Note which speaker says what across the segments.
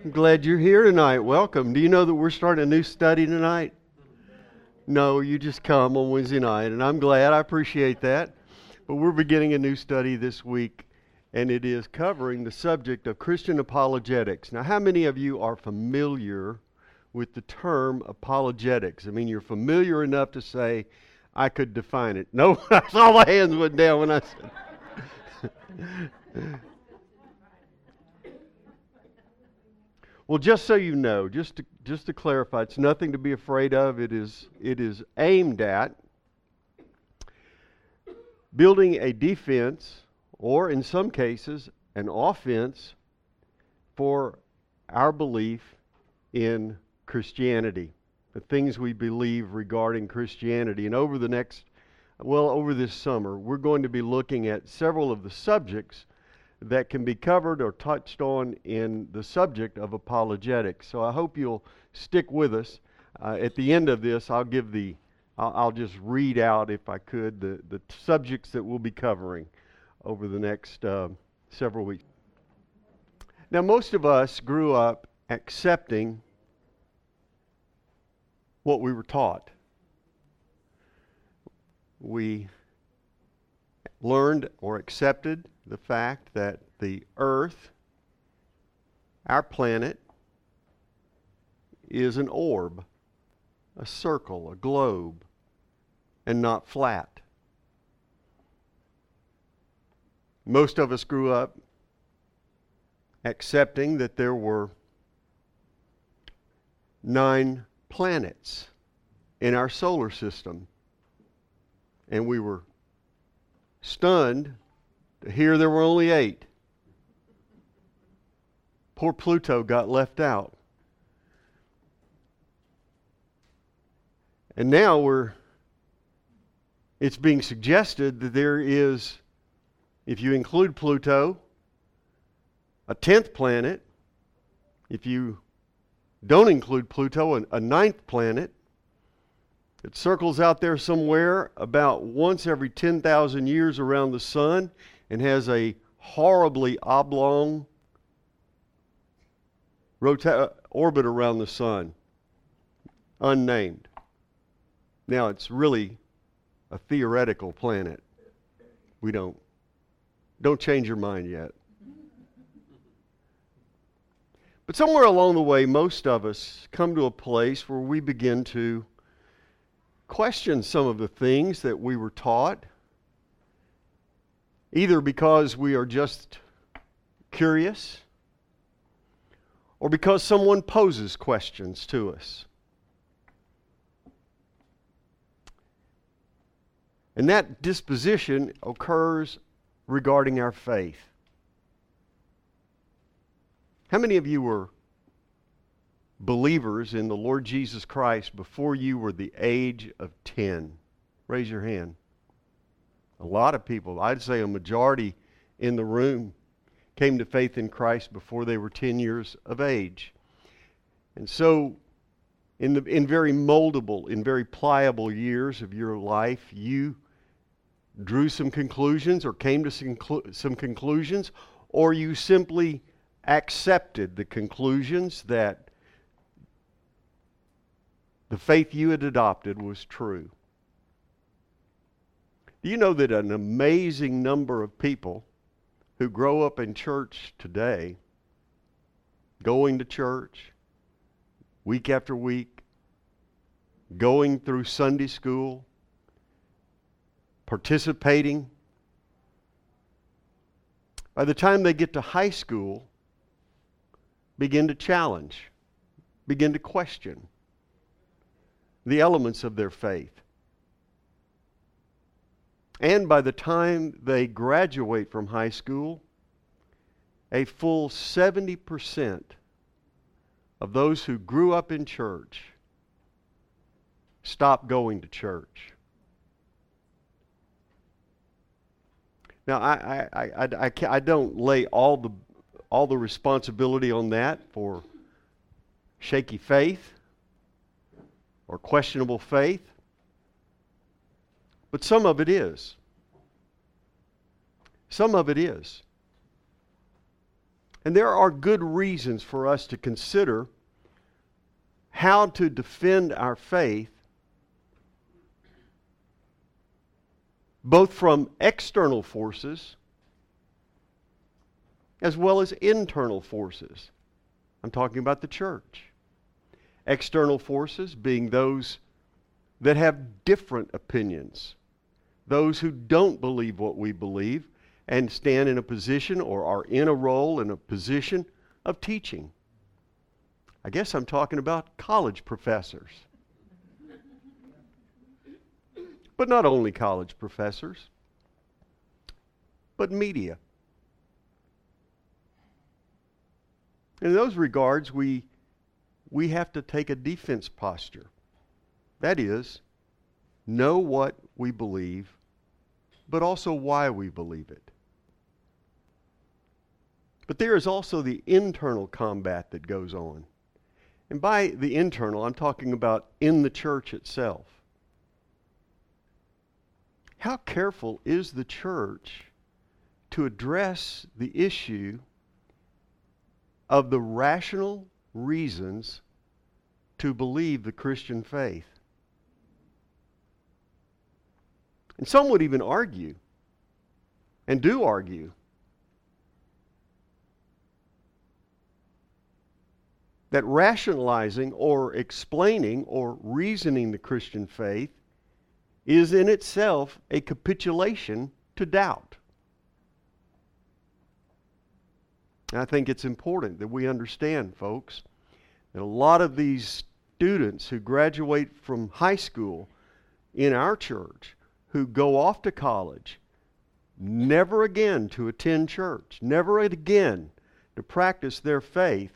Speaker 1: I'm glad you're here tonight. Welcome. Do you know that we're starting a new study tonight? No, you just come on Wednesday night, and I'm glad. I appreciate that. But we're beginning a new study this week, and it is covering the subject of Christian apologetics. Now, how many of you are familiar with the term apologetics? I mean, you're familiar enough to say, I could define it. No, I saw my hands went down when I said Well, just so you know, just to clarify, it's nothing to be afraid of. It is aimed at building a defense, or in some cases, an offense for our belief in Christianity, the things we believe regarding Christianity. And over this summer, we're going to be looking at several of the subjects that can be covered or touched on in the subject of apologetics. So I hope you'll stick with us. At the end of this, I'll just read out, if I could, the subjects that we'll be covering over the next several weeks. Now, most of us grew up accepting what we were taught. We learned or accepted the fact that the earth, our planet, is an orb, a circle, a globe, and not flat. Most of us grew up accepting that there were 9 planets in our solar system, and we were stunned to hear there were only 8. Poor Pluto got left out. And now it's being suggested that there is, if you include Pluto, a 10th planet. If you don't include Pluto, a 9th planet. It circles out there somewhere about once every 10,000 years around the sun and has a horribly oblong orbit around the sun, unnamed. Now, it's really a theoretical planet. Don't change your mind yet. But somewhere along the way, most of us come to a place where we begin to question some of the things that we were taught, either because we are just curious or because someone poses questions to us. And that disposition occurs regarding our faith. How many of you were believers in the Lord Jesus Christ before you were the age of 10? Raise your hand. A lot of people, I'd say a majority in the room, came to faith in Christ before they were 10 years of age. And so, in very moldable, in very pliable years of your life, you drew some conclusions or came to some conclusions, or you simply accepted the conclusions that the faith you had adopted was true. Do you know that an amazing number of people who grow up in church today, going to church week after week, going through Sunday school, participating, by the time they get to high school, begin to challenge, begin to question the elements of their faith. And by the time they graduate from high school, a full 70% of those who grew up in church stop going to church. Now, I don't lay all the responsibility on that for shaky faith or questionable faith, but some of it is. Some of it is. And there are good reasons for us to consider how to defend our faith, both from external forces as well as internal forces. I'm talking about the church. External forces being those that have different opinions, those who don't believe what we believe and stand in a position or are in a role, in a position of teaching. I guess I'm talking about college professors. But not only college professors, but media. In those regards, we have to take a defense posture. That is, know what we believe, but also why we believe it. But there is also the internal combat that goes on. And by the internal, I'm talking about in the church itself. How careful is the church to address the issue of the rational reasons to believe the Christian faith? And some would even argue, and do argue, that rationalizing or explaining or reasoning the Christian faith is in itself a capitulation to doubt. And I think it's important that we understand, folks, that a lot of these students who graduate from high school in our church, who go off to college, never again to attend church, never again to practice their faith,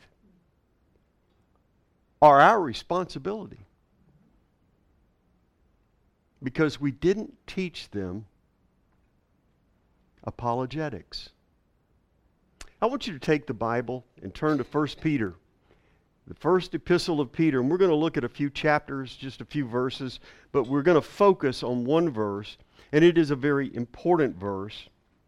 Speaker 1: are our responsibility. Because we didn't teach them apologetics. I want you to take the Bible and turn to 1 Peter, the first epistle of Peter. And we're going to look at a few chapters, just a few verses, but we're going to focus on one verse, and it is a very important verse.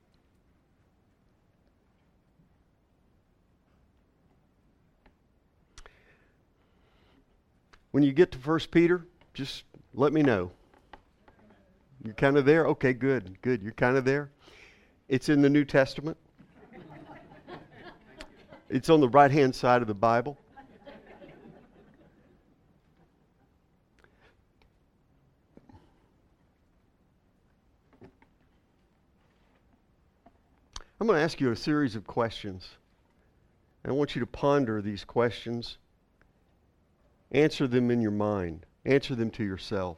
Speaker 1: When you get to 1 Peter, just let me know. You're kind of there? Okay, good. You're kind of there. It's in the New Testament. It's on the right-hand side of the Bible. I'm going to ask you a series of questions. And I want you to ponder these questions. Answer them in your mind. Answer them to yourself.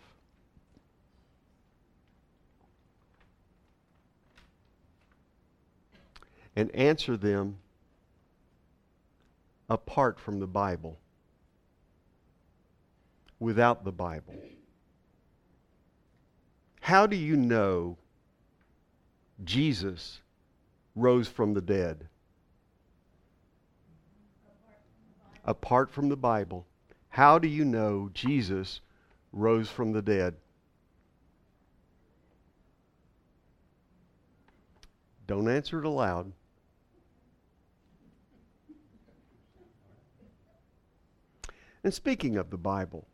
Speaker 1: And answer them apart from the Bible, without the Bible. How do you know Jesus rose from the dead? Apart from the Bible. How do you know Jesus rose from the dead? Don't answer it aloud. And speaking of the Bible,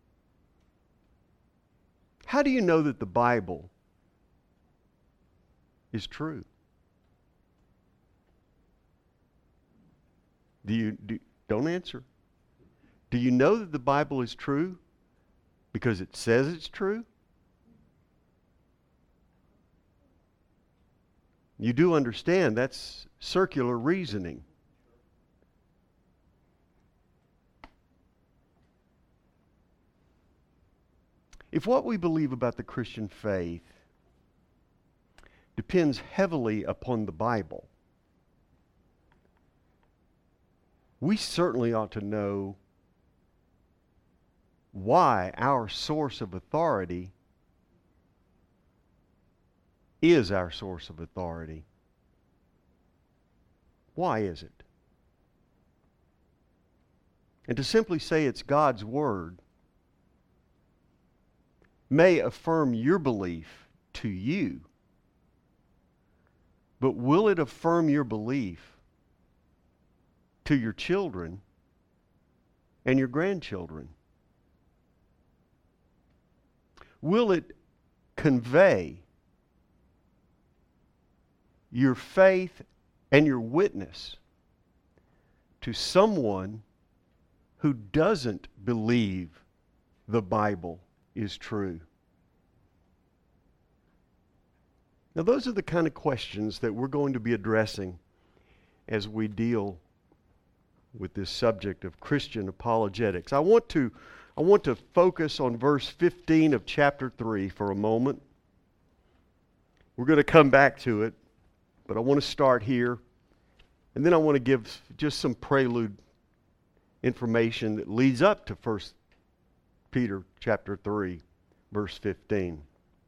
Speaker 1: how do you know that the Bible is true? Don't answer. Do you know that the Bible is true because it says it's true? You do understand that's circular reasoning. If what we believe about the Christian faith depends heavily upon the Bible, we certainly ought to know why our source of authority is our source of authority. Why is it? And to simply say it's God's Word may affirm your belief to you, but will it affirm your belief to your children and your grandchildren? Will it convey your faith and your witness to someone who doesn't believe the Bible is true? Now, those are the kind of questions that we're going to be addressing as we deal with this subject of Christian apologetics. I want to focus on verse 15 of chapter 3 for a moment. We're going to come back to it, but I want to start here, and then I want to give just some prelude information that leads up to 1 Peter chapter 3, verse 15.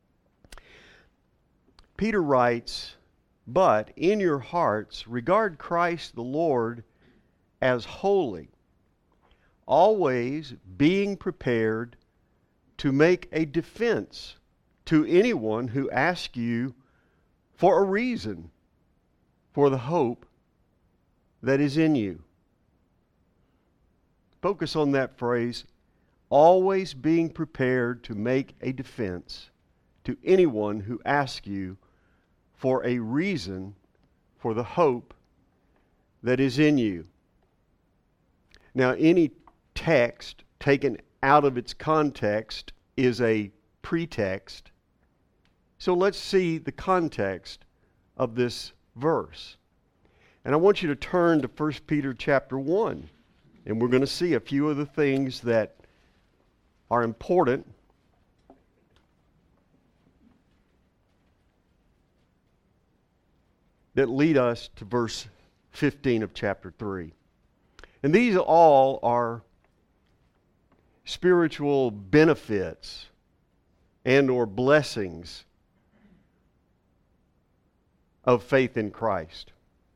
Speaker 1: Peter writes, "But in your hearts regard Christ the Lord as holy, always being prepared to make a defense to anyone who asks you for a reason for the hope that is in you." Focus on that phrase, always being prepared to make a defense to anyone who asks you for a reason for the hope that is in you. Now, any text taken out of its context is a pretext. So let's see the context of this verse. And I want you to turn to 1 Peter chapter 1. And we're going to see a few of the things that are important that lead us to verse 15 of chapter 3. And these all are spiritual benefits and or blessings of faith in Christ.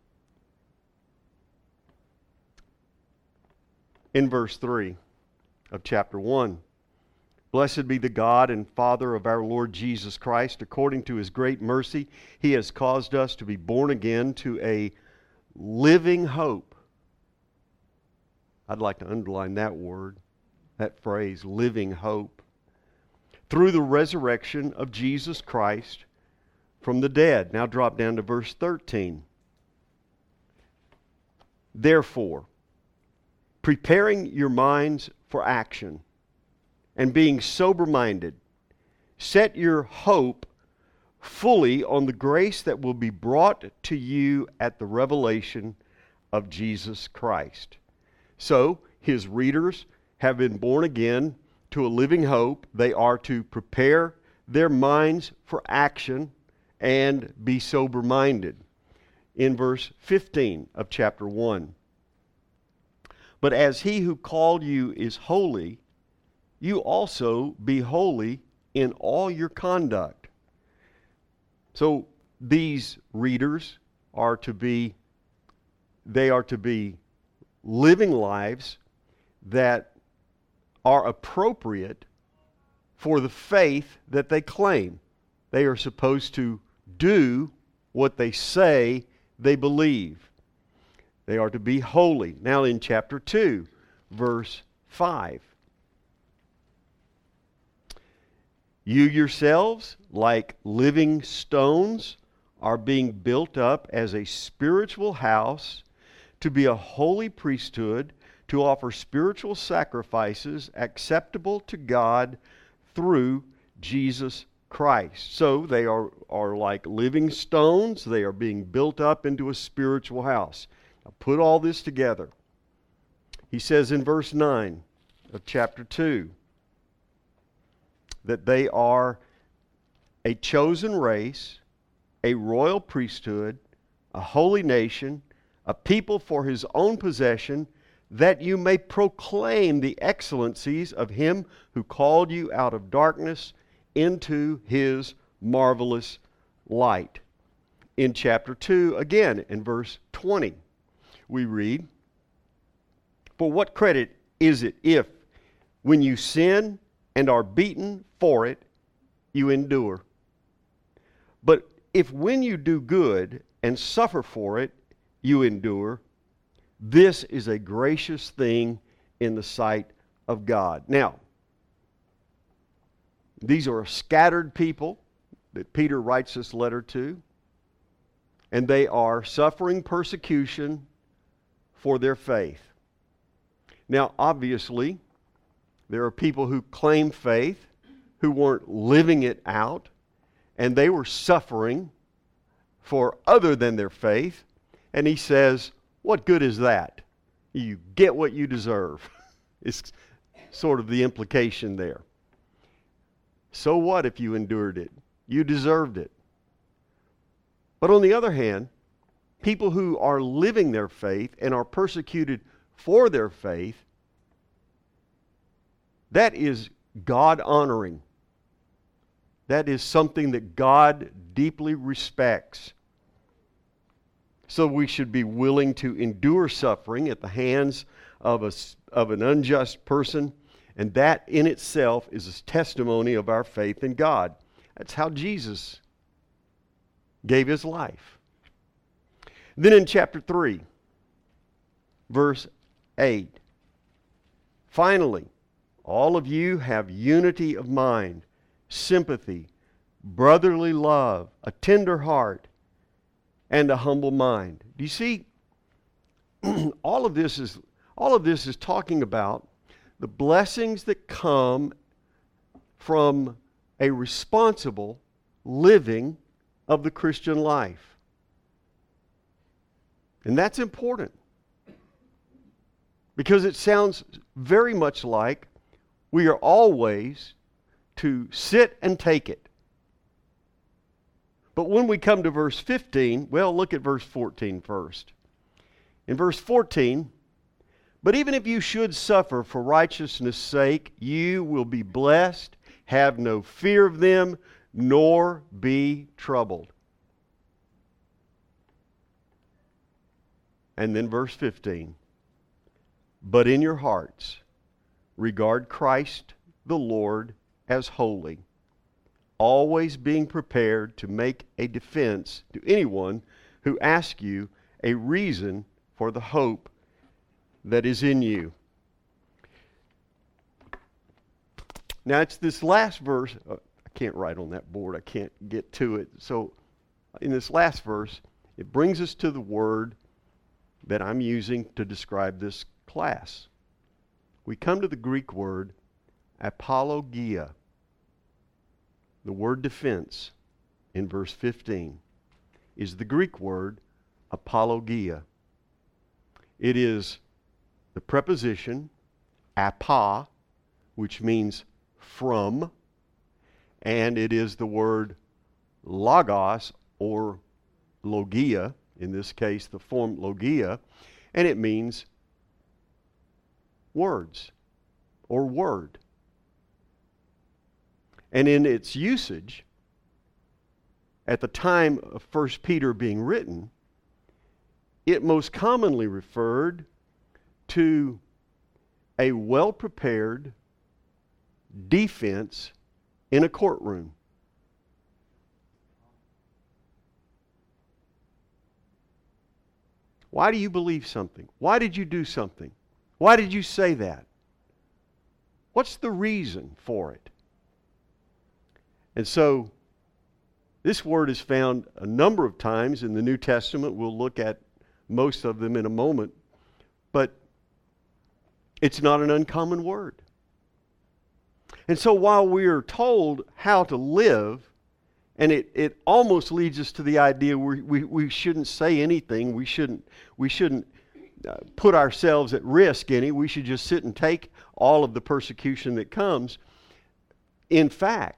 Speaker 1: In verse 3 of chapter 1, "Blessed be the God and Father of our Lord Jesus Christ. According to His great mercy, He has caused us to be born again to a living hope." I'd like to underline that word, that phrase, living hope. "Through the resurrection of Jesus Christ from the dead." Now drop down to verse 13. "Therefore, preparing your minds for action, and being sober-minded, set your hope fully on the grace that will be brought to you at the revelation of Jesus Christ." So, his readers have been born again to a living hope. They are to prepare their minds for action and be sober-minded. In verse 15 of chapter 1, "But as He who called you is holy, you also be holy in all your conduct." So these readers are to be living lives that are appropriate for the faith that they claim. They are supposed to do what they say they believe. They are to be holy. Now in chapter 2, verse 5. "You yourselves, like living stones, are being built up as a spiritual house to be a holy priesthood, to offer spiritual sacrifices acceptable to God through Jesus Christ." So they are like living stones. They are being built up into a spiritual house. Now put all this together. He says in verse 9 of chapter 2 that they are a chosen race, a royal priesthood, a holy nation, a people for His own possession, that you may proclaim the excellencies of Him who called you out of darkness into His marvelous light. In chapter 2, again, in verse 20, we read, "For what credit is it if, when you sin and are beaten for it, you endure? But if when you do good and suffer for it, you endure, This is a gracious thing in the sight of God. Now, these are a scattered people that Peter writes this letter to, and they are suffering persecution for their faith. Now, obviously, there are people who claim faith who weren't living it out, and they were suffering for other than their faith. And he says, what good is that? You get what you deserve. It's sort of the implication there. So what if you endured it? You deserved it. But on the other hand, people who are living their faith and are persecuted for their faith, that is God-honoring. That is something that God deeply respects. So we should be willing to endure suffering at the hands of an unjust person, and that in itself is a testimony of our faith in God. That's how Jesus gave his life. Then in chapter 3, verse 8, finally, all of you have unity of mind, sympathy, brotherly love, a tender heart, and a humble mind. Do you see? All of this is talking about the blessings that come from a responsible living of the Christian life. And that's important, because it sounds very much like we are always to sit and take it. But when we come to verse 15, well, look at verse 14 first. In verse 14, but even if you should suffer for righteousness' sake, you will be blessed. Have no fear of them, nor be troubled. And then verse 15, but in your hearts regard Christ the Lord as holy, always being prepared to make a defense to anyone who asks you a reason for the hope that is in you. Now it's this last verse. I can't write on that board. I can't get to it. So in this last verse, it brings us to the word that I'm using to describe this class. We come to the Greek word apologia. The word defense in verse 15 is the Greek word apologia. It is the preposition apa, which means from, and it is the word logos or logia, in this case the form logia, and it means words or word. And in its usage, at the time of 1 Peter being written, it most commonly referred to a well-prepared defense in a courtroom. Why do you believe something? Why did you do something? Why did you say that? What's the reason for it? And so, this word is found a number of times in the New Testament. We'll look at most of them in a moment. But it's not an uncommon word. And so while we are told how to live, and it almost leads us to the idea we shouldn't say anything, we shouldn't put ourselves at risk any, we should just sit and take all of the persecution that comes. In fact,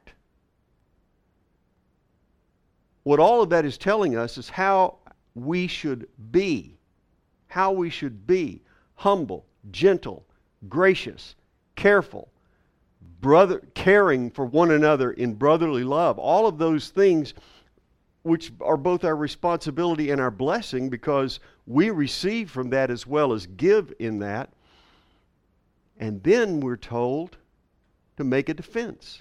Speaker 1: what all of that is telling us is how we should be. How we should be humble, gentle, gracious, careful, caring for one another in brotherly love. All of those things which are both our responsibility and our blessing, because we receive from that as well as give in that. And then we're told to make a defense.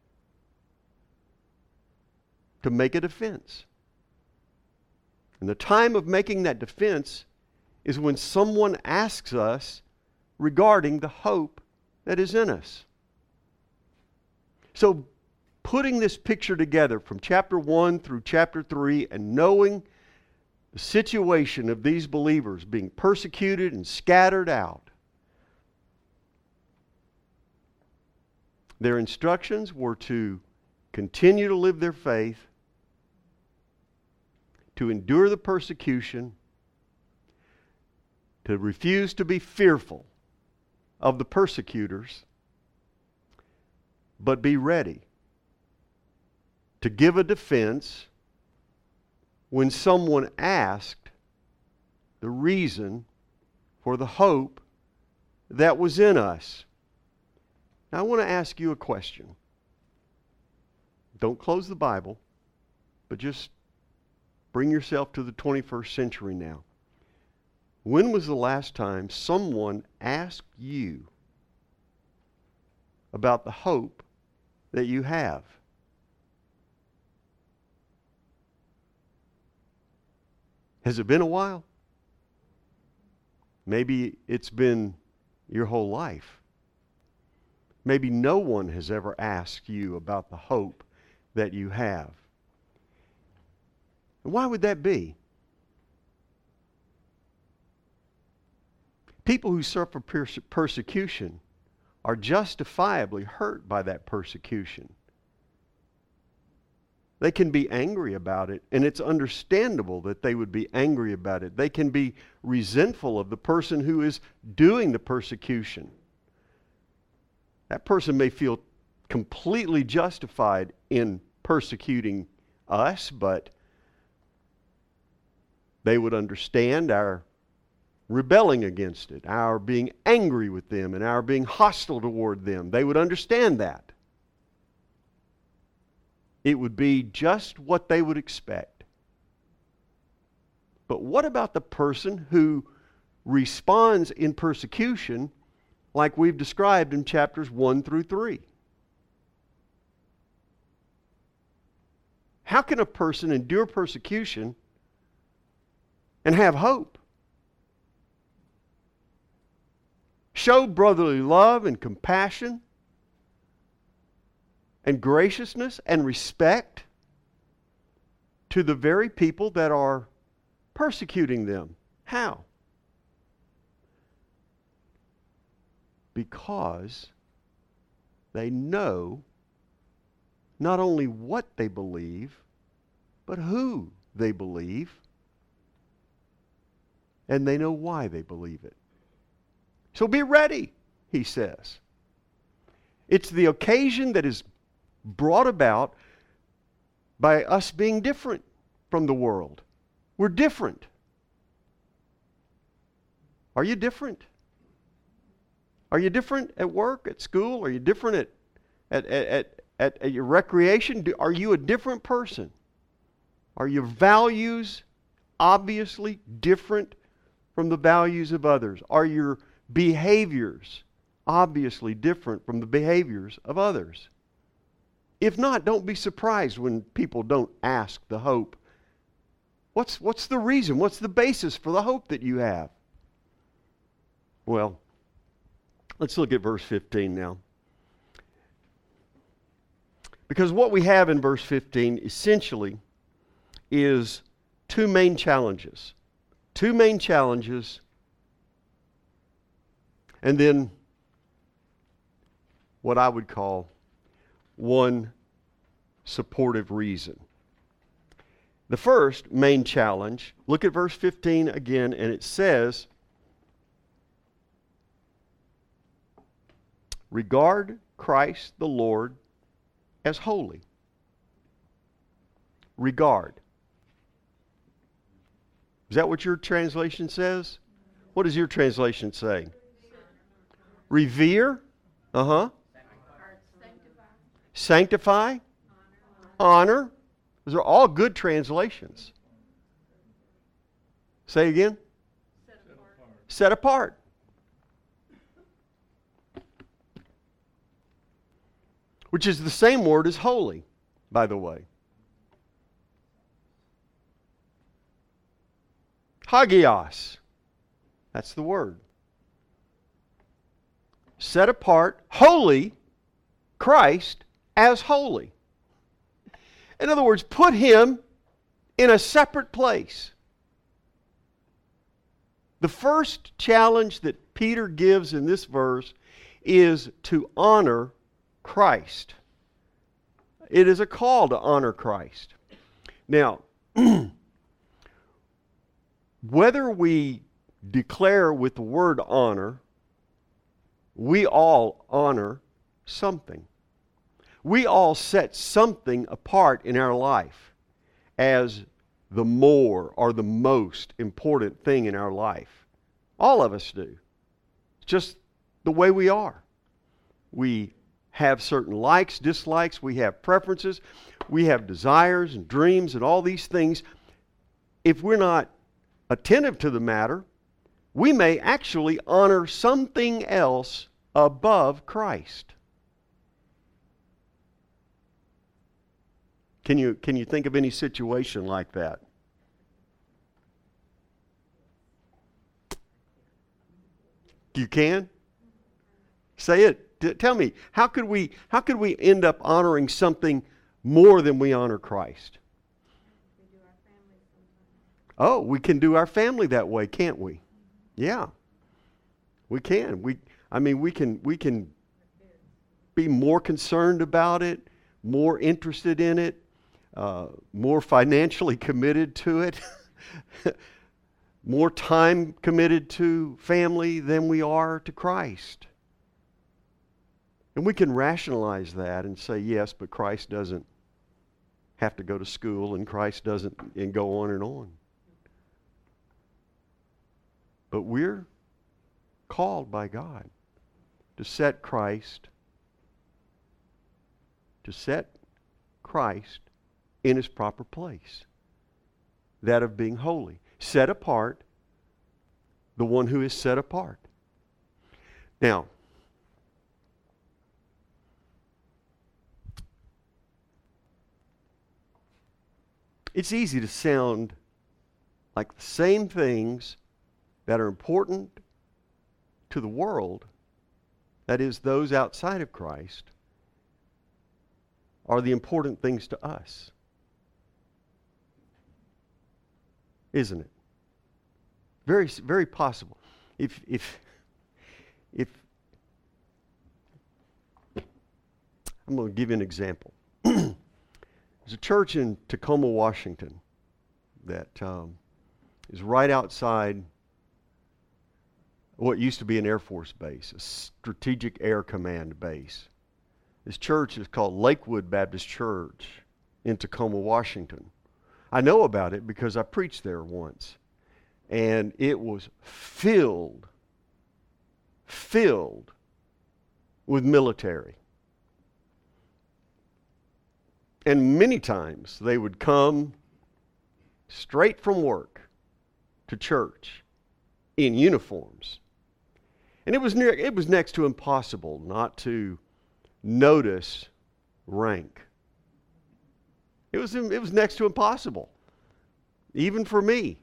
Speaker 1: To make a defense. And the time of making that defense is when someone asks us regarding the hope that is in us. So, putting this picture together from chapter 1 through chapter 3 and knowing the situation of these believers being persecuted and scattered out, their instructions were to continue to live their faith, to endure the persecution, to refuse to be fearful of the persecutors, but be ready to give a defense when someone asked the reason for the hope that was in us. Now, I want to ask you a question. Don't close the Bible, but just bring yourself to the 21st century now. When was the last time someone asked you about the hope that you have? Has it been a while? Maybe it's been your whole life. Maybe no one has ever asked you about the hope that you have. And why would that be? People who suffer persecution are justifiably hurt by that persecution. They can be angry about it, and it's understandable that they would be angry about it. They can be resentful of the person who is doing the persecution. That person may feel completely justified in persecuting us, but they would understand our rebelling against it, our being angry with them, and our being hostile toward them. They would understand that. It would be just what they would expect. But what about the person who responds in persecution like we've described in chapters 1 through 3? How can a person endure persecution and have hope? Show brotherly love and compassion and graciousness and respect to the very people that are persecuting them. How? Because they know not only what they believe, but who they believe, and they know why they believe it. So be ready, he says. It's the occasion that is brought about by us being different from the world. We're different. Are you different? Are you different at work, at school? Are you different at your recreation? Are you a different person? Are your values obviously different from the values of others? Are your behaviors obviously different from the behaviors of others? If not, don't be surprised when people don't ask the hope. What's the reason? What's the basis for the hope that you have? Well, let's look at verse 15 now. Because what we have in verse 15 essentially is two main challenges. Two main challenges, and then what I would call one supportive reason. The first main challenge, look at verse 15 again, and it says, regard Christ the Lord as holy. Regard. Is that what your translation says? What does your translation say? Revere. Sanctify. Honor. Those are all good translations. Say again. Set apart. Which is the same word as holy, by the way. Hagios. That's the word. Set apart, holy, Christ as holy. In other words, put Him in a separate place. The first challenge that Peter gives in this verse is to honor Christ. It is a call to honor Christ. Now, whether we declare with the word honor, we all honor something. We all set something apart in our life as the more or the most important thing in our life. All of us do. It's just the way we are. We have certain likes, dislikes, we have preferences, we have desires and dreams and all these things. If we're not attentive to the matter, we may actually honor something else above Christ. Can you think of any situation like that? You can? Say it. Tell me, how could we end up honoring something more than we honor Christ? Oh, we can do our family that way, can't we? Yeah. We can. We can be more concerned about it, more interested in it, more financially committed to it, more time committed to family than we are to Christ. And we can rationalize that and say, yes, but Christ doesn't have to go to school, and Christ doesn't, and go on and on. But we're called by God to set Christ in His proper place, that of being holy. Set apart, the one who is set apart. Now, it's easy to sound like the same things that are important to the world, that is, those outside of Christ, are the important things to us. Isn't it? Very, very possible. If I'm going to give you an example. There's a church in Tacoma, Washington that is right outside what used to be an Air Force base, a Strategic Air Command base. This church is called Lakewood Baptist Church in Tacoma, Washington. I know about it because I preached there once. And it was filled with military. And many times they would come straight from work to church in uniforms. And it was next to impossible not to notice rank. It was next to impossible, even for me,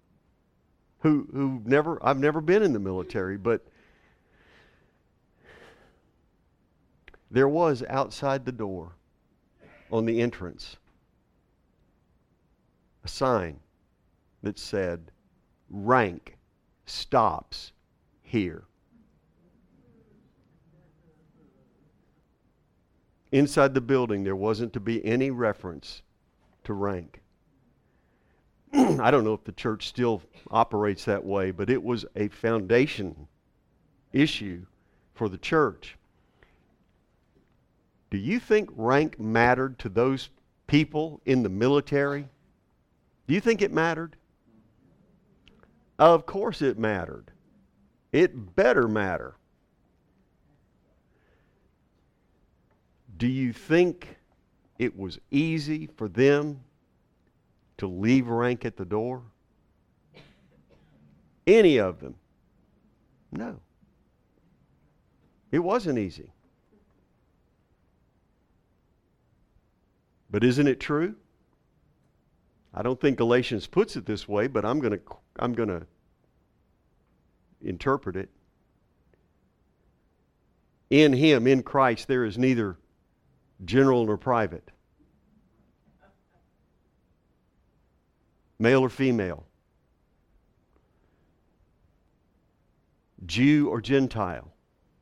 Speaker 1: I've never been in the military, but there was outside the door on the entrance a sign that said, "Rank stops here." Inside the building, there wasn't to be any reference to rank. I don't know if the church still operates that way, but it was a foundation issue for the church. Do you think rank mattered to those people in the military? Do you think it mattered? Of course it mattered. It better matter. Do you think it was easy for them to leave rank at the door? Any of them? No. It wasn't easy. But isn't it true? I don't think Galatians puts it this way, but I'm going to interpret it. In Him, in Christ, there is neither general nor private, male or female, Jew or Gentile.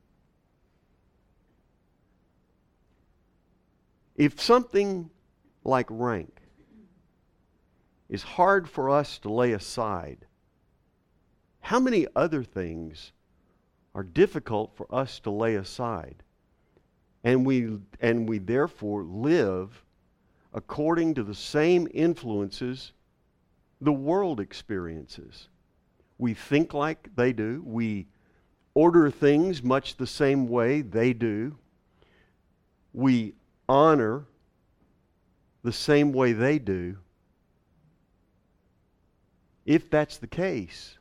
Speaker 1: If something like rank is hard for us to lay aside, how many other things are difficult for us to lay aside? And we therefore live according to the same influences the world experiences. We think like they do. We order things much the same way they do. We honor the same way they do. If that's the case,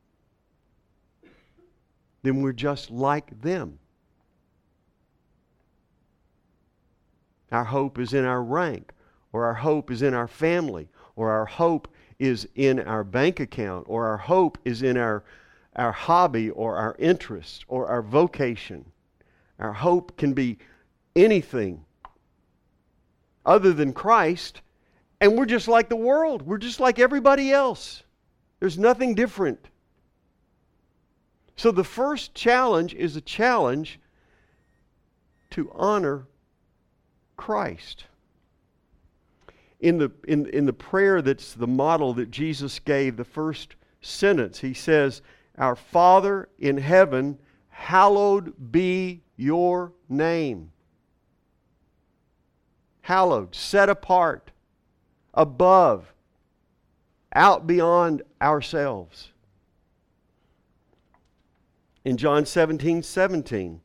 Speaker 1: then we're just like them. Our hope is in our rank, or our hope is in our family, or our hope is in our bank account, or our hope is in our hobby, or our interest, or our vocation. Our hope can be anything other than Christ, and we're just like the world. We're just like everybody else. There's nothing different. So the first challenge is a challenge to honor Christ. In the prayer that's the model that Jesus gave, the first sentence, He says, "Our Father in heaven, hallowed be your name." Hallowed, set apart, above, out beyond ourselves. In John 17:17,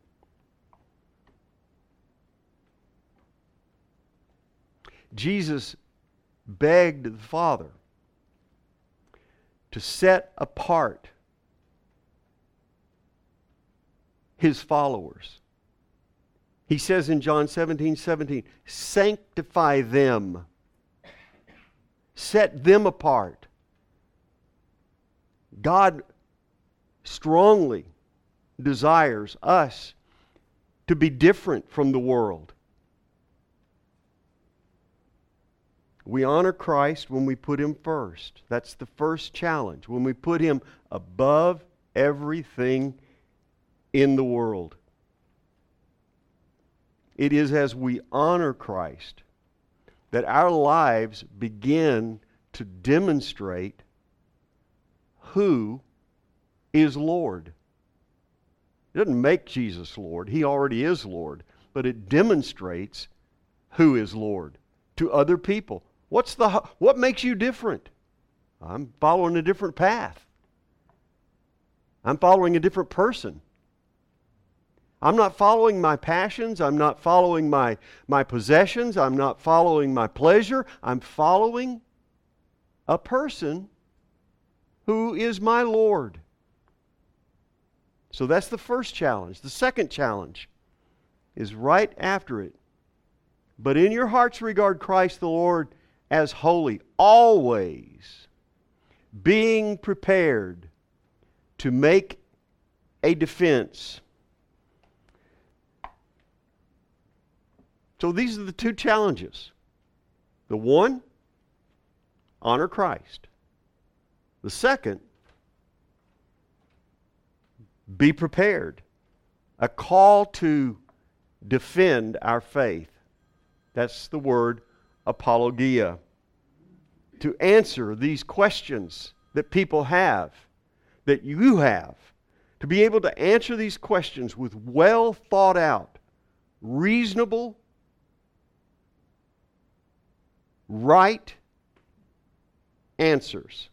Speaker 1: Jesus begged the Father to set apart His followers. He says in John 17:17, sanctify them. Set them apart. God strongly desires us to be different from the world. We honor Christ when we put Him first. That's the first challenge. When we put Him above everything in the world. It is as we honor Christ that our lives begin to demonstrate who is Lord. It doesn't make Jesus Lord. He already is Lord. But it demonstrates who is Lord to other people. What makes you different? I'm following a different path. I'm following a different person. I'm not following my passions. I'm not following my possessions. I'm not following my pleasure. I'm following a person who is my Lord. So that's the first challenge. The second challenge is right after it. But in your hearts regard Christ the Lord as holy, always being prepared to make a defense. So these are the two challenges. The one, honor Christ. The second, be prepared. A call to defend our faith. That's the word apologia. To answer these questions that people have, that you have. To be able to answer these questions with well thought out, reasonable, right answers.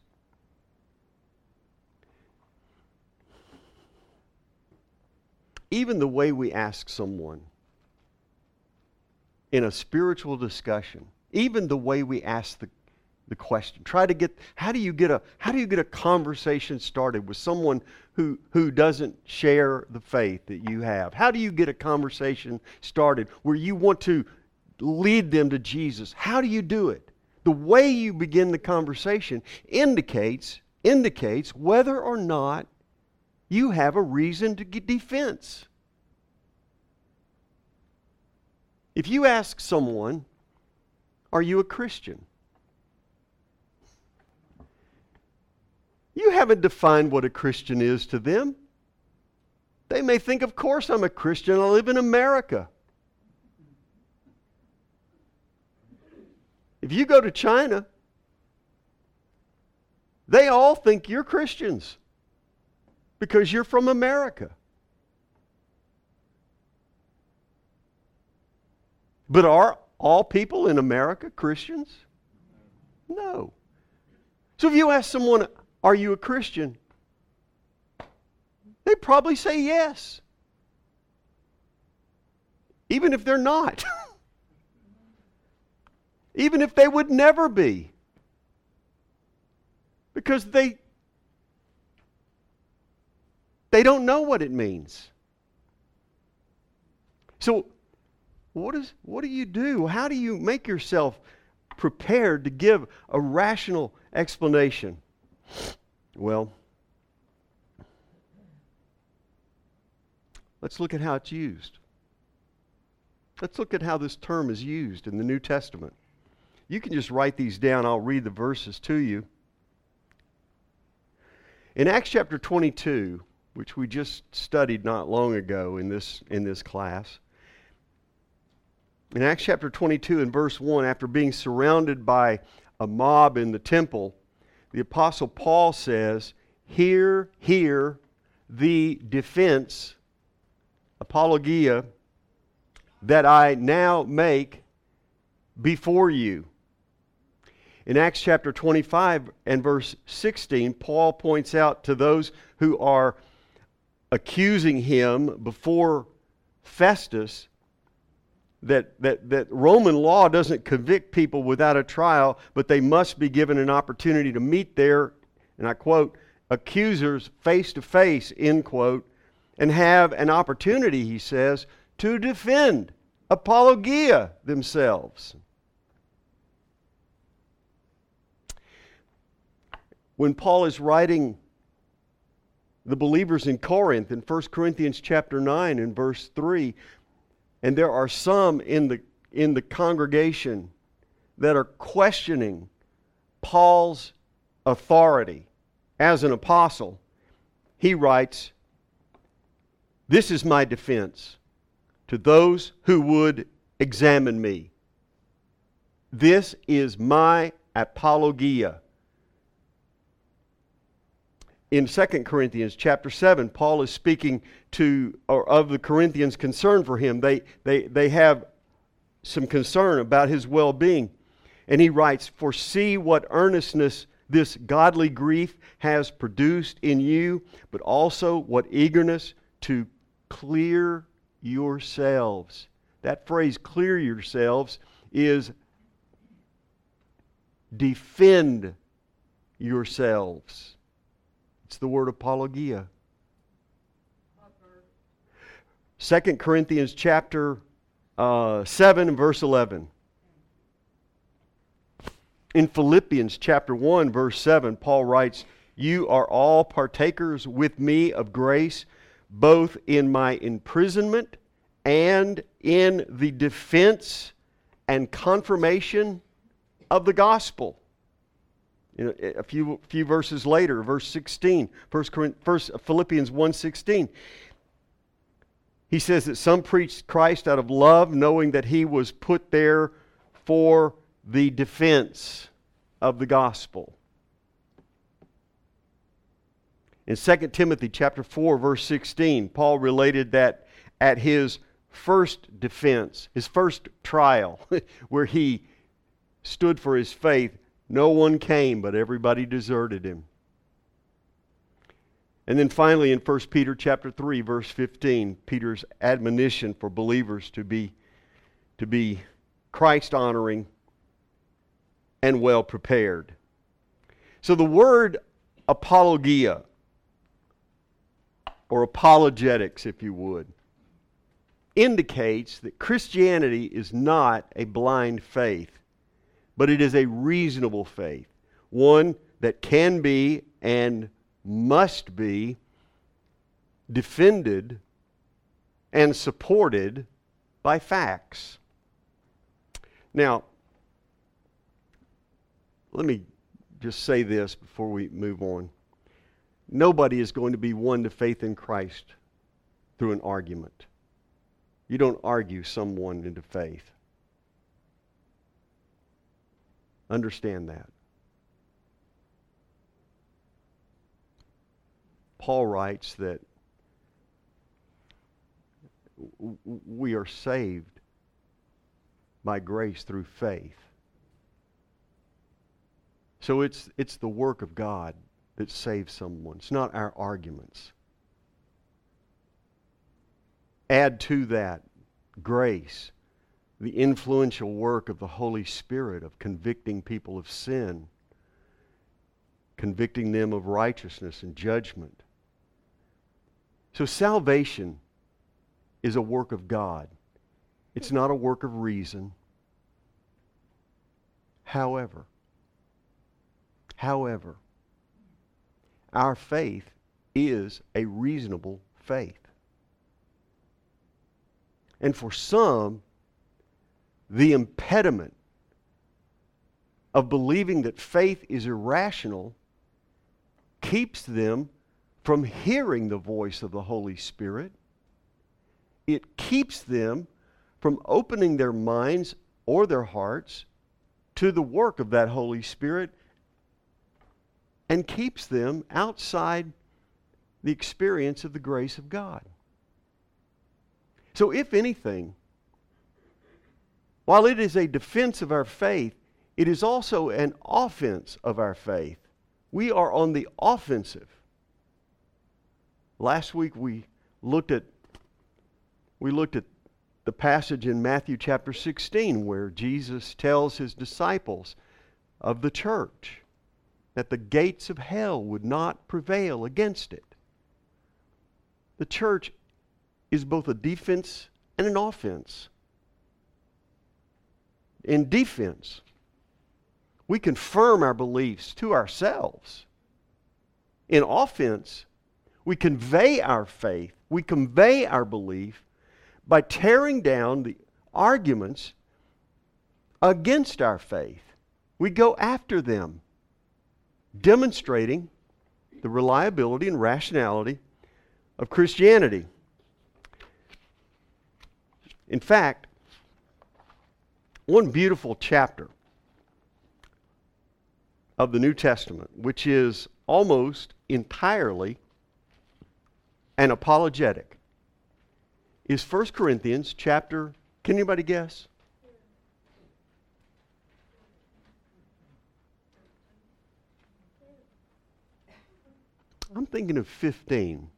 Speaker 1: Even the way we ask someone in a spiritual discussion, even the way we ask the question, how do you get a conversation started with someone who doesn't share the faith that you have? How do you get a conversation started where you want to lead them to Jesus? How do you do it? The way you begin the conversation indicates whether or not you have a reason to get defense. If you ask someone, are you a Christian? You haven't defined what a Christian is to them. They may think, of course I'm a Christian, I live in America. If you go to China, they all think you're Christians because you're from America. But are all people in America Christians? No. So if you ask someone, are you a Christian? They probably say yes. Even if they're not. Even if they would never be. Because they don't know what it means. So what do you do? How do you make yourself prepared to give a rational explanation? Well, let's look at how it's used. Let's look at how this term is used in the New Testament. You can just write these down. I'll read the verses to you. In Acts chapter 22, which we just studied not long ago in this class, in Acts chapter 22 and verse 1, after being surrounded by a mob in the temple, the Apostle Paul says, hear the defense, apologia, that I now make before you. In Acts chapter 25 and verse 16, Paul points out to those who are accusing him before Festus that Roman law doesn't convict people without a trial, but they must be given an opportunity to meet their, and I quote, accusers face to face, end quote, and have an opportunity, he says, to defend, apologia themselves. When Paul is writing the believers in Corinth in 1 Corinthians chapter 9 and verse 3, and there are some in the congregation that are questioning Paul's authority as an apostle, he writes, "This is my defense to those who would examine me. This is my apologia." In 2 Corinthians chapter 7, Paul is speaking of the Corinthians' concern for him. They have some concern about his well-being. And he writes, "For see what earnestness this godly grief has produced in you, but also what eagerness to clear yourselves." That phrase, clear yourselves, is defend yourselves. It's the word apologia. 2 Corinthians chapter 7 and verse 11. In Philippians chapter 1 verse 7, Paul writes, "You are all partakers with me of grace, both in my imprisonment and in the defense and confirmation of the gospel." A few verses later, verse 16, Philippians 1:16, he says that some preached Christ out of love, knowing that he was put there for the defense of the gospel. In 2 Timothy chapter 4, verse 16, Paul related that at his first defense, his first trial, where he stood for his faith, no one came, but everybody deserted him. And then finally in 1 Peter chapter 3, verse 15, Peter's admonition for believers to be Christ-honoring and well-prepared. So the word apologia, or apologetics if you would, indicates that Christianity is not a blind faith, but it is a reasonable faith, one that can be and must be defended and supported by facts. Now, let me just say this before we move on. Nobody is going to be won to faith in Christ through an argument. You don't argue someone into faith. Understand that. Paul writes that we are saved by grace through faith. So it's the work of God that saves someone. It's not our arguments. Add to that grace, the influential work of the Holy Spirit of convicting people of sin, convicting them of righteousness and judgment. So salvation is a work of God. It's not a work of reason. However, our faith is a reasonable faith. And for some, the impediment of believing that faith is irrational keeps them from hearing the voice of the Holy Spirit. It keeps them from opening their minds or their hearts to the work of that Holy Spirit, and keeps them outside the experience of the grace of God. So if anything, while it is a defense of our faith, it is also an offense of our faith. We are on the offensive. Last week we looked at the passage in Matthew chapter 16 where Jesus tells his disciples of the church that the gates of hell would not prevail against it. The church is both a defense and an offense. In defense, we confirm our beliefs to ourselves. In offense, we convey our faith, we convey our belief by tearing down the arguments against our faith. We go after them, demonstrating the reliability and rationality of Christianity. In fact, one beautiful chapter of the New Testament, which is almost entirely an apologetic, is 1 Corinthians chapter, can anybody guess? I'm thinking of 15.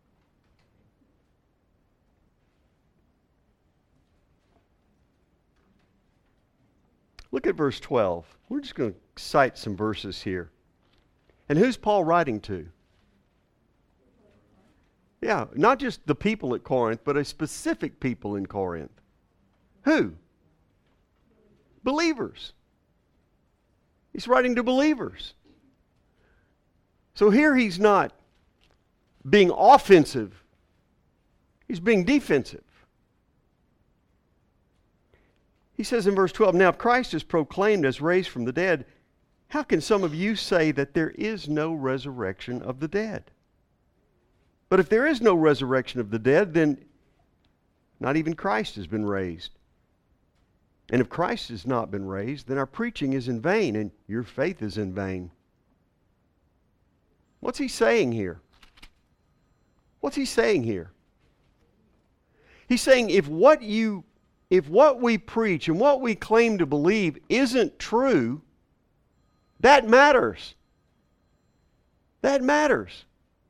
Speaker 1: Look at verse 12. We're just going to cite some verses here. And who's Paul writing to? Yeah, not just the people at Corinth, but a specific people in Corinth. Who? Believers. He's writing to believers. So here he's not being offensive. He's being defensive. He says in verse 12, "Now if Christ is proclaimed as raised from the dead, how can some of you say that there is no resurrection of the dead? But if there is no resurrection of the dead, then not even Christ has been raised. And if Christ has not been raised, then our preaching is in vain, and your faith is in vain." What's he saying here? What's he saying here? He's saying if what we preach and what we claim to believe isn't true, that matters. That matters.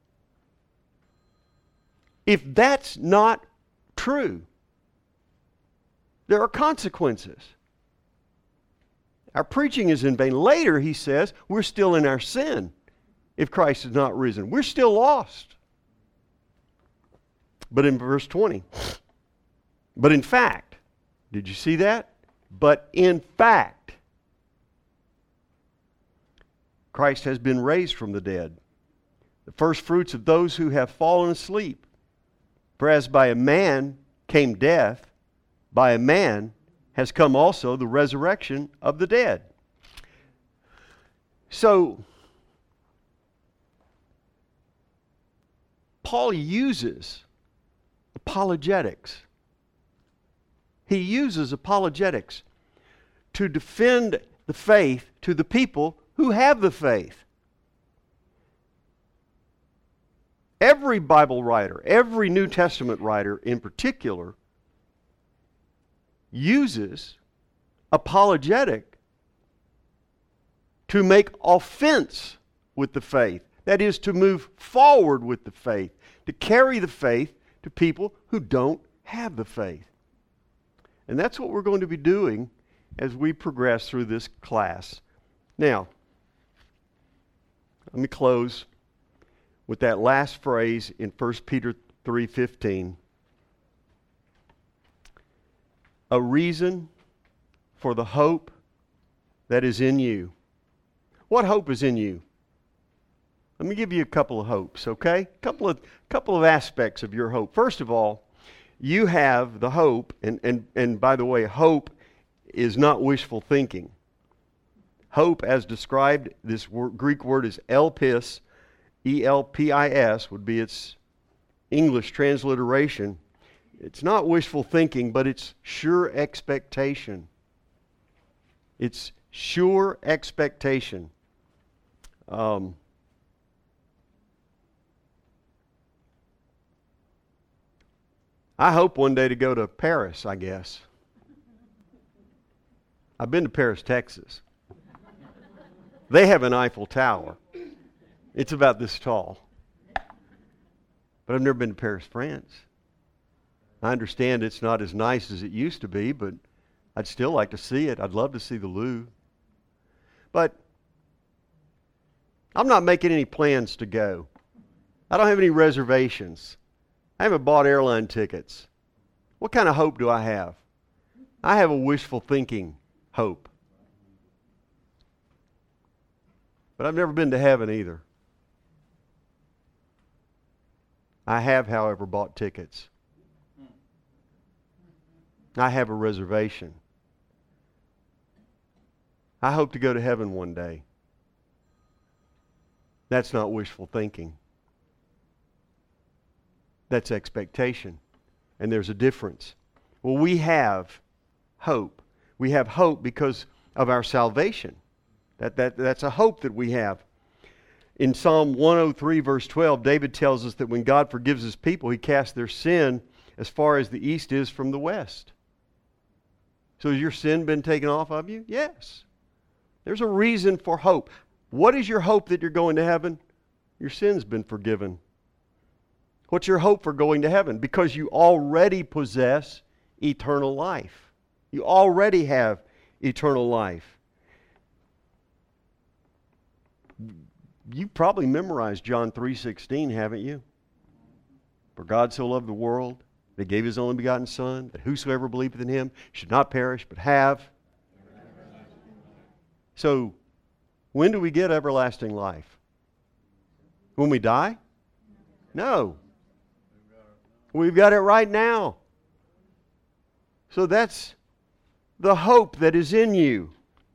Speaker 1: If that's not true, there are consequences. Our preaching is in vain. Later, he says, we're still in our sin if Christ is not risen. We're still lost. But in verse 20, but in fact, did you see that? But in fact, Christ has been raised from the dead, the first fruits of those who have fallen asleep. For as by a man came death, by a man has come also the resurrection of the dead. So, Paul uses apologetics. He uses apologetics to defend the faith to the people who have the faith. Every Bible writer, every New Testament writer in particular, uses apologetic to make offense with the faith. That is, to move forward with the faith, to carry the faith to people who don't have the faith. And that's what we're going to be doing as we progress through this class. Now, let me close with that last phrase in 1 Peter 3:15. A reason for the hope that is in you. What hope is in you? Let me give you a couple of hopes, okay? Couple of aspects of your hope. First of all, you have the hope, and by the way, hope is not wishful thinking. Hope, as described, this Greek word is elpis, E-L-P-I-S, would be its English transliteration. It's not wishful thinking, but it's sure expectation. It's sure expectation. I hope one day to go to Paris, I guess. I've been to Paris, Texas. They have an Eiffel Tower. It's about this tall. But I've never been to Paris, France. I understand it's not as nice as it used to be, but I'd still like to see it. I'd love to see the Louvre. But I'm not making any plans to go. I don't have any reservations. I haven't bought airline tickets. What kind of hope do I have? I have a wishful thinking hope. But I've never been to heaven either. I have, however, bought tickets. I have a reservation. I hope to go to heaven one day. That's not wishful thinking. That's expectation. And there's a difference. Well, we have hope. We have hope because of our salvation. That's a hope that we have. In Psalm 103, verse 12, David tells us that when God forgives His people, He casts their sin as far as the east is from the west. So has your sin been taken off of you? Yes. There's a reason for hope. What is your hope that you're going to heaven? Your sin's been forgiven. What's your hope for going to heaven? Because you already possess eternal life. You already have eternal life. You probably memorized John 3:16, haven't you? For God so loved the world that He gave His only begotten Son, that whosoever believeth in Him should not perish, but have. So, when do we get everlasting life? When we die? No. We've got it right now. So that's the hope that is in you.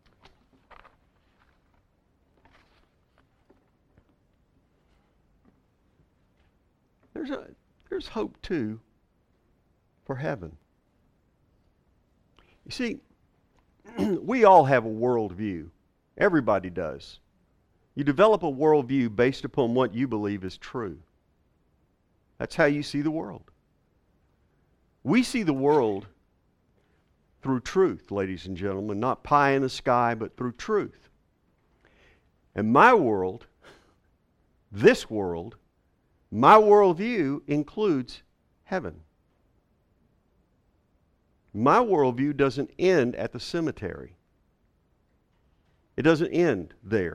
Speaker 1: There's hope too for heaven. You see, we all have a worldview. Everybody does. You develop a worldview based upon what you believe is true. That's how you see the world. We see the world through truth, ladies and gentlemen, not pie in the sky, but through truth. And my world, this world, my worldview includes heaven. My worldview doesn't end at the cemetery. It doesn't end there.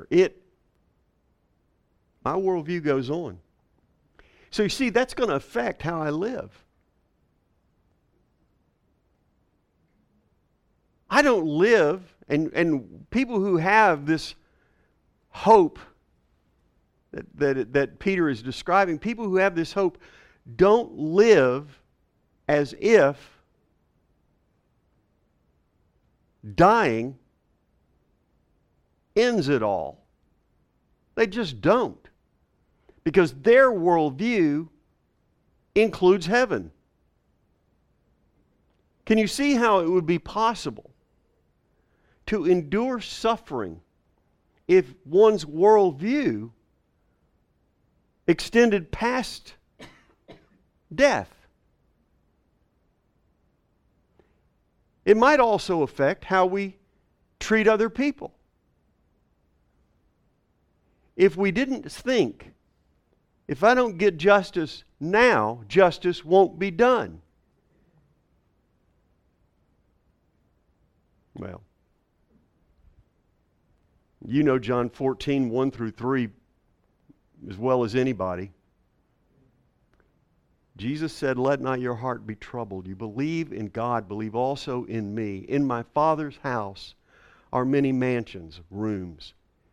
Speaker 1: My worldview goes on. So you see, that's going to affect how I live. I don't live, and people who have this hope that Peter is describing, people who have this hope don't live as if dying ends it all. They just don't. Because their worldview includes heaven. Can you see how it would be possible to endure suffering if one's worldview extended past death? It might also affect how we treat other people. If we didn't think, if I don't get justice now, justice won't be done. Well, you know John 14, 1 through 3 as well as anybody. Jesus said, "Let not your heart be troubled. You believe in God, believe also in me. In my Father's house are many mansions, rooms.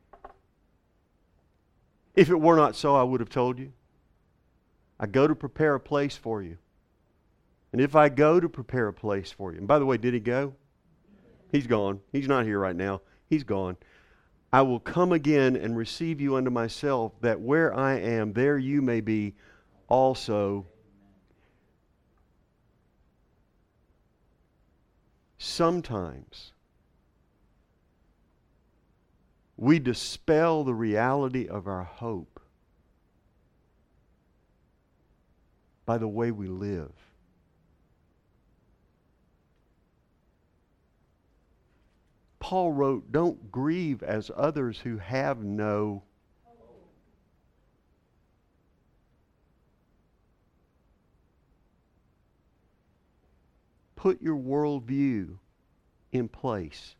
Speaker 1: If it were not so, I would have told you. I go to prepare a place for you. And if I go to prepare a place for you," and by the way, did he go? He's gone. He's not here right now. He's gone. "I will come again and receive you unto myself, that where I am, there you may be also." Sometimes we dispel the reality of our hope by the way we live. Paul wrote, "Don't grieve as others who have no put your worldview in place."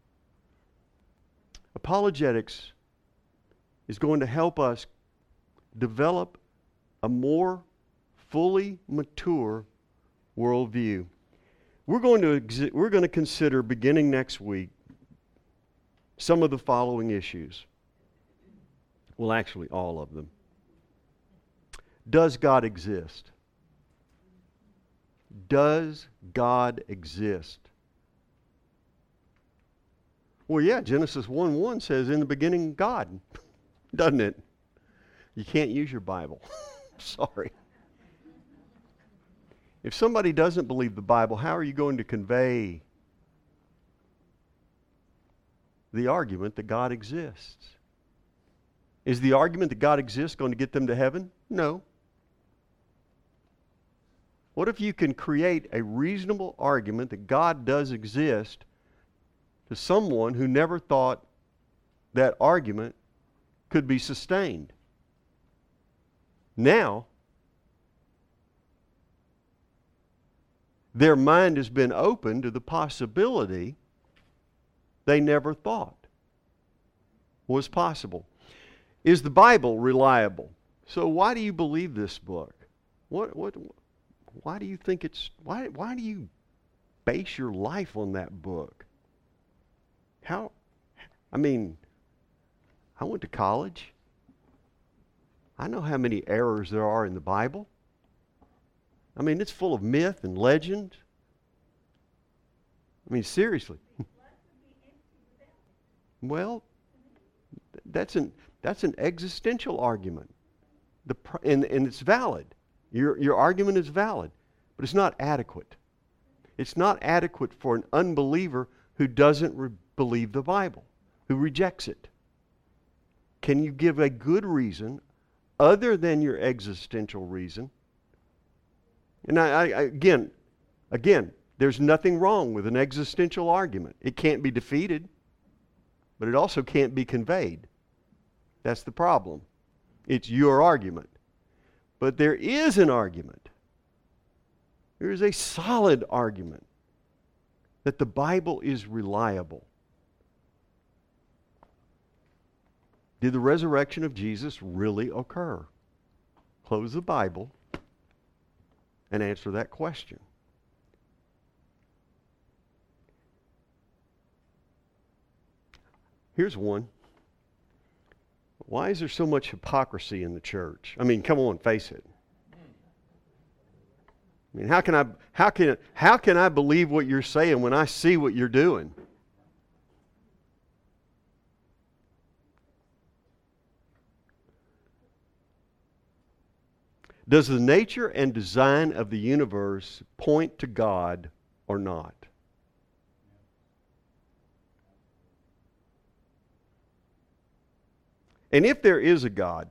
Speaker 1: Apologetics is going to help us develop a more fully mature worldview. We're going to consider, beginning next week, some of the following issues. Well, actually, all of them. Does God exist? Does God exist? Well, yeah, Genesis 1:1 says, "In the beginning, God," doesn't it? You can't use your Bible. Sorry. If somebody doesn't believe the Bible, how are you going to convey the argument that God exists? Is the argument that God exists going to get them to heaven? No. What if you can create a reasonable argument that God does exist to someone who never thought that argument could be sustained? Now, their mind has been opened to the possibility they never thought was possible. Is the Bible reliable? So why do you believe this book? Why do you think why do you base your life on that book? I went to college. I know how many errors there are in the Bible. It's full of myth and legend. Seriously. Well, that's an existential argument. And it's valid. Your argument is valid, but it's not adequate. It's not adequate for an unbeliever who doesn't believe the Bible, who rejects it. Can you give a good reason other than your existential reason? And again, there's nothing wrong with an existential argument. It can't be defeated, but it also can't be conveyed. That's the problem. It's your argument. But there is an argument. There is a solid argument that the Bible is reliable. Did the resurrection of Jesus really occur? Close the Bible and answer that question. Here's one. Why is there so much hypocrisy in the church? Come on, face it. I mean, how can I believe what you're saying when I see what you're doing? Does the nature and design of the universe point to God or not? And if there is a God,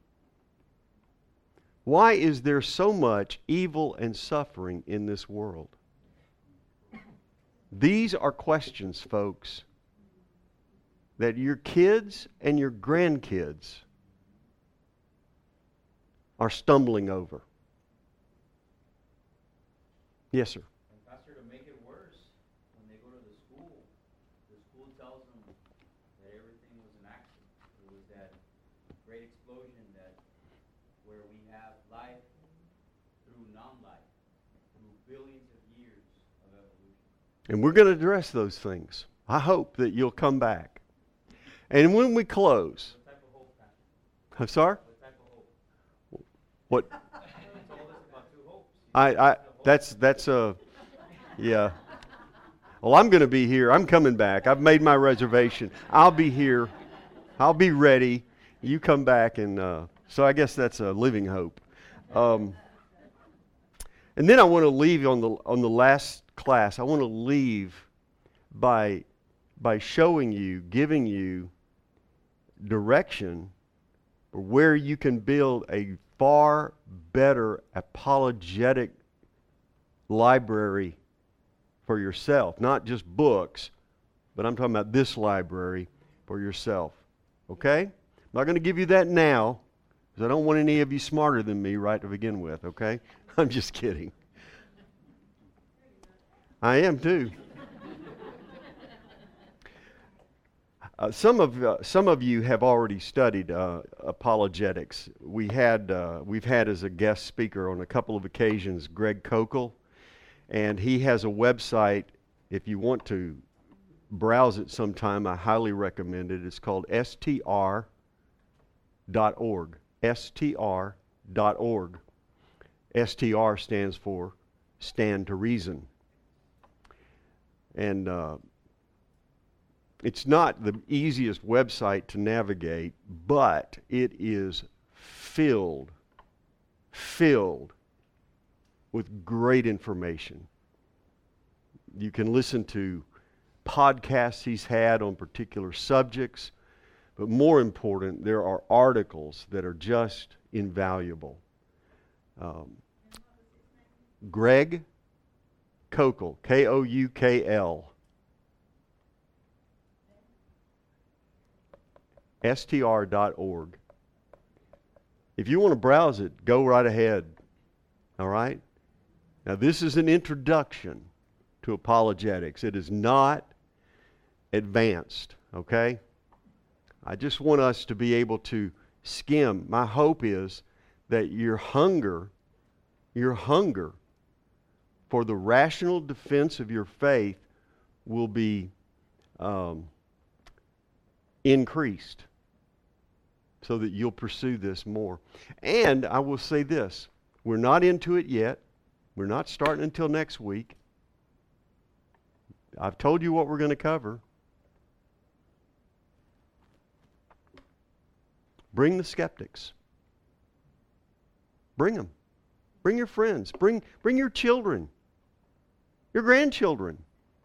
Speaker 1: why is there so much evil and suffering in this world? These are questions, folks, that your kids and your grandkids are stumbling over. Yes, sir.
Speaker 2: And Pastor, to make it worse, when they go to the school tells them that everything was an accident. It was that great explosion where we have life through non-life, through billions of years of evolution.
Speaker 1: And we're going to address those things. I hope that you'll come back. And when we close,
Speaker 2: What type of hope, Pastor?
Speaker 1: I'm sorry?
Speaker 2: What type of hope?
Speaker 1: What?
Speaker 2: You told us about two hopes.
Speaker 1: That's a, yeah. Well, I'm going to be here. I'm coming back. I've made my reservation. I'll be here. I'll be ready. You come back, and so I guess that's a living hope. And then I want to leave on the last class. I want to leave by showing you, giving you direction for where you can build a far better apologetic library for yourself. Not just books, but I'm talking about this library for yourself. Okay? I'm not going to give you that now, because I don't want any of you smarter than me right to begin with, okay? I'm just kidding. I am too. Some of you have already studied apologetics. We've had as a guest speaker on a couple of occasions Greg Kokel, and he has a website. If you want to browse it sometime, I highly recommend it. It's called str.org. str.org. STR stands for Stand to Reason. And it's not the easiest website to navigate, but it is filled with great information. You can listen to podcasts he's had on particular subjects, but more important, there are articles that are just invaluable. Greg Kokel, Koukl. str.org. If you want to browse it, go right ahead. All right? Now, this is an introduction to apologetics. It is not advanced, okay? I just want us to be able to skim. My hope is that your hunger for the rational defense of your faith will be increased, so that you'll pursue this more. And I will say this, we're not into it yet. We're not starting until next week. I've told you what we're going to cover. Bring the skeptics. Bring them. Bring your friends. Bring your children. Your grandchildren.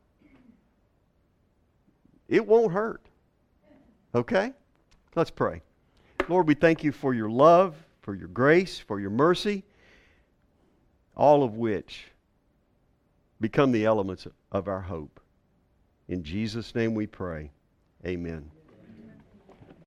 Speaker 1: It won't hurt. Okay? Let's pray. Lord, we thank you for your love, for your grace, for your mercy, all of which become the elements of our hope. In Jesus' name we pray. Amen.